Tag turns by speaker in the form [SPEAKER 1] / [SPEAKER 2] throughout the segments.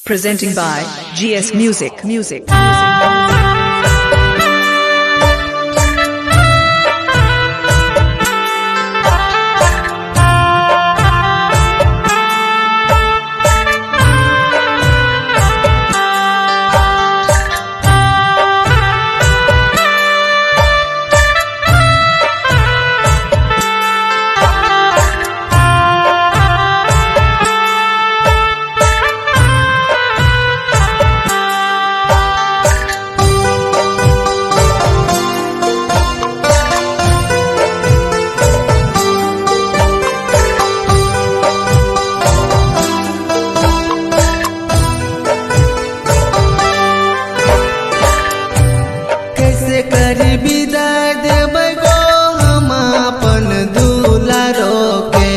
[SPEAKER 1] Presenting by GS Music.
[SPEAKER 2] करी विदाई देबै गो हम अपन दुलारो के,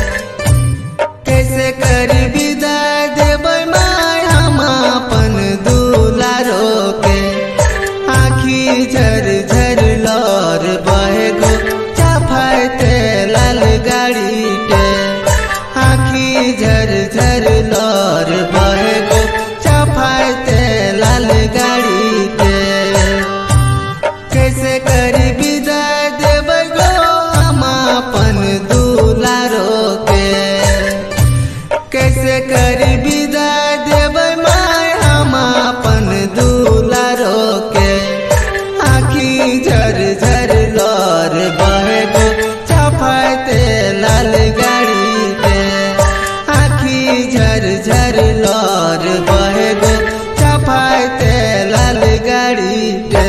[SPEAKER 2] कैसे करी विदाई देबै माय हम अपन दुलारो के। आँखी झर झर लौर बहे गो चाफाते लाल गाड़ी के। आँखी झर झर लौर बहे गो चाफाते लाल गाड़ी के। कैसे करी विदाई देबै गो हम अपन दुलारो के, कैसे करी विदाई देबै माय हम अपन दुलारो के। आँखी झर झर लौर बहे गो चाफाते लाल गाड़ी के। आँखी झर झर लौर बहे गो चाफाते लाल गाड़ी के।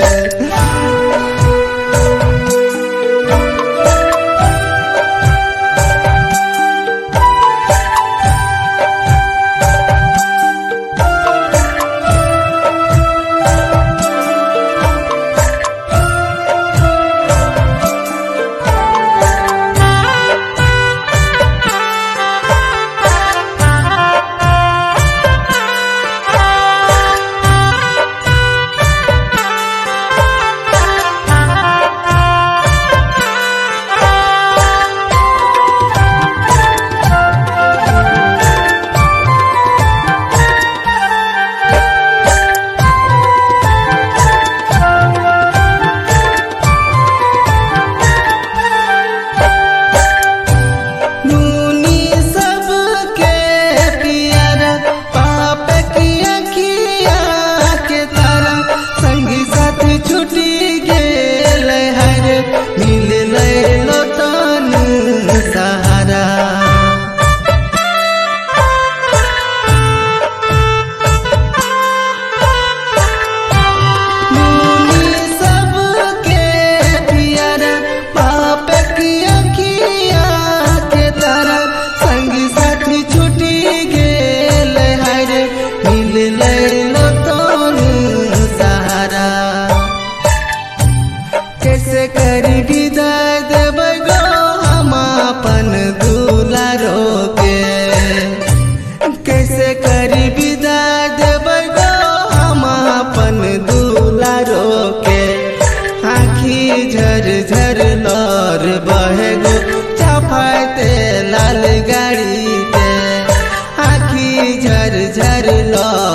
[SPEAKER 2] कैसे करी विदाई देबै गो हम अपन दुलारो के, कैसे करी विदाई देबै गो हम अपन दुलारो के। आँखी झर झर लौर बहे गो चाफाते लाल गाड़ी के। आँखी झर झर लौर